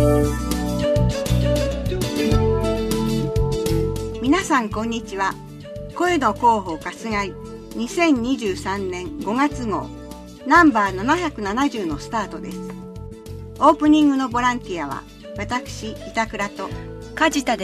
皆さんこんにちは。声の広報かすがい2023年5月号ナンバー770のスタートです。オープニングのボランティアは私板倉と梶田です。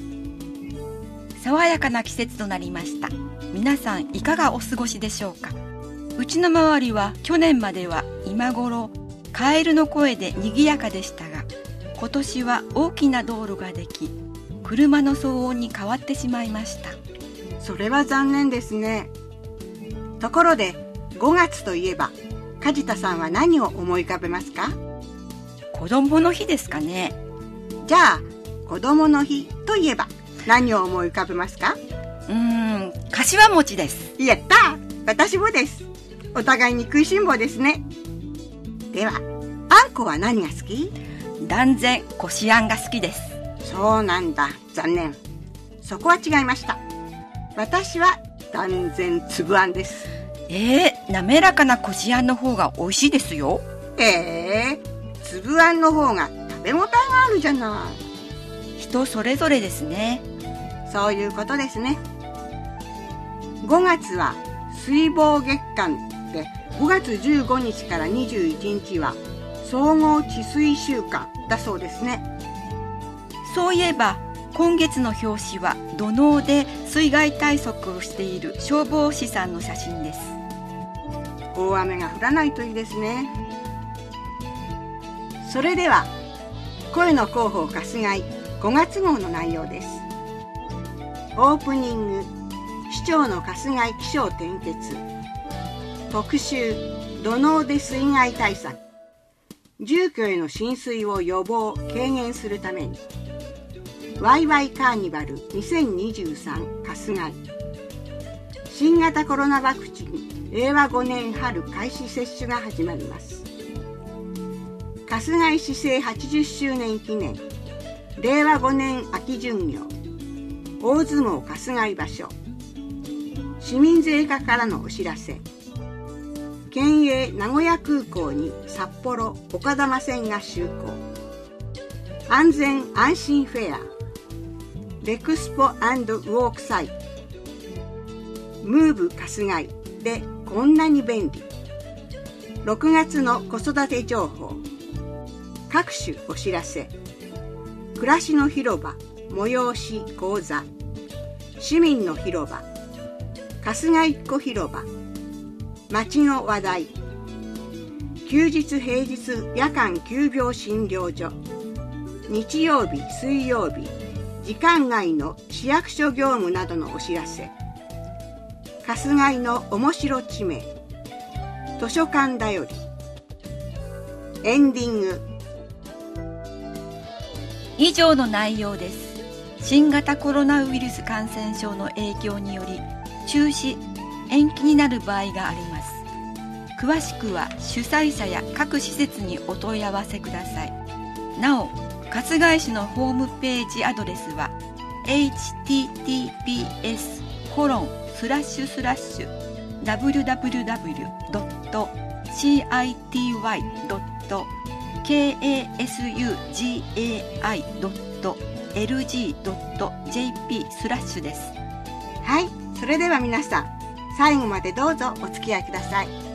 爽やかな季節となりました。皆さんいかがお過ごしでしょうか。うちの周りは去年までは今頃カエルの声で賑やかでしたが、今年は大きな道路ができ車の騒音に変わってしまいました。 それは残念ですね。ところで5月といえば梶田さんは何を思い浮かべますか？ 子供の日ですかね。 じゃあ子供の日といえば何を思い浮かべますか？ 柏餅です。 やったー、私もです。お互いに食いしん坊ですね。ではあんこは何が好き？ 断然こしあんが好きです。 そうなんだ、残念。そこは違いました。私は断然粒あんです。 滑らかなこしあんの方が美味しいですよ。 粒あんの方が食べ応えがあるじゃない。 人それぞれですね。 そういうことですね。5月は水防月間で、5月15日から21日は総合治水週間だそうですね。 そういえば今月の表紙は土のうで水害対策をしている消防士さんの写真です。 大雨が降らないといいですね。それでは声の広報かすがい5月号の内容です。オープニング、市長のかすがい起承転結。特集、土のうで水害対策。住居への浸水を予防軽減するためにワイワイカーニバル2023かすがい。新型コロナワクチン令和5年春開始接種が始まります。春日井市政80周年記念令和5年秋巡業大相撲春日井場所。市民税課からのお知らせ。県営名古屋空港に札幌丘珠線が就航。安全安心フェアレクスポ&ウォークサイト。ムーブ春日井でこんなに便利。6月の子育て情報。各種お知らせ。暮らしの広場催し講座。市民の広場春日井っ子広場。街の話題。休日平日夜間急病診療所。日曜日水曜日時間外の市役所業務などのお知らせ。春日井の面白地名。図書館だより。エンディング。 以上の内容です。新型コロナウイルス感染症の影響により中止・延期になる場合があります。詳しくは主催者や各施設にお問い合わせください。なお、春日井市のホームページアドレスは https://www.city.lg.jp/です。はい、それでは皆さん最後までどうぞお付き合いください。